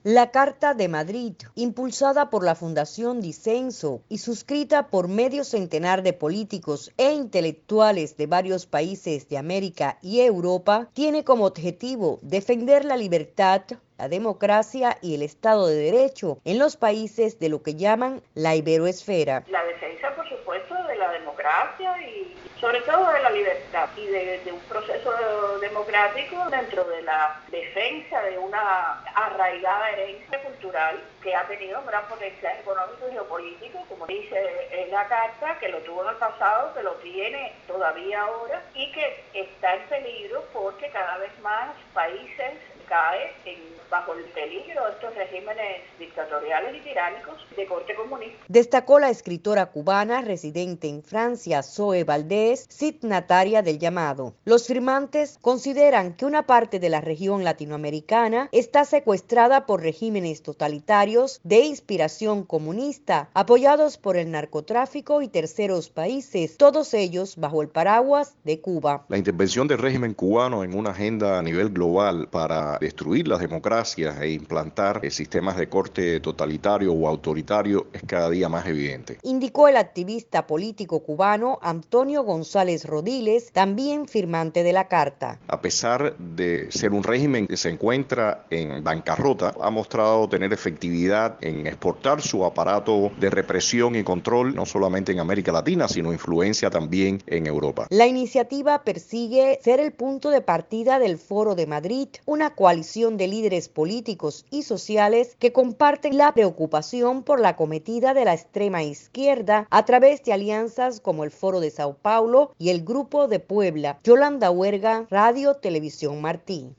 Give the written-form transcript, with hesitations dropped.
La Carta de Madrid, impulsada por la Fundación Disenso y suscrita por medio centenar de políticos e intelectuales de varios países de América y Europa, tiene como objetivo defender la libertad, la democracia y el Estado de Derecho en los países de lo que llaman la Iberoesfera. La defensa, por supuesto, de la democracia y sobre todo de la libertad y de un proceso democrático dentro de la defensa de una arraigada herencia cultural que ha tenido un gran potencial económico y geopolítico, como dice en la carta, que lo tuvo en el pasado, que lo tiene todavía ahora y que está en peligro porque cada vez más países caen bajo el peligro de estos regímenes dictatoriales y tiránicos de corte comunista. Destacó la escritora cubana residente en Francia, Zoe Valdés, signataria del llamado. Los firmantes consideran que una parte de la región latinoamericana está secuestrada por regímenes totalitarios de inspiración comunista, apoyados por el narcotráfico y terceros países, todos ellos bajo el paraguas de Cuba. La intervención del régimen cubano en una agenda a nivel global para destruir las democracias e implantar sistemas de corte totalitario o autoritario es cada día más evidente. Indicó el activista político cubano Antonio González Rodiles, también firmante de la carta. A pesar de ser un régimen que se encuentra en bancarrota, ha mostrado tener efectividad en exportar su aparato de represión y control, no solamente en América Latina, sino influencia también en Europa. La iniciativa persigue ser el punto de partida del Foro de Madrid, una coalición de líderes políticos y sociales que comparten la preocupación por la acometida de la extrema izquierda a través de alianzas como el Foro de Sao Paulo y el Grupo de Puebla. Yolanda Huerga, Radio Televisión Martí.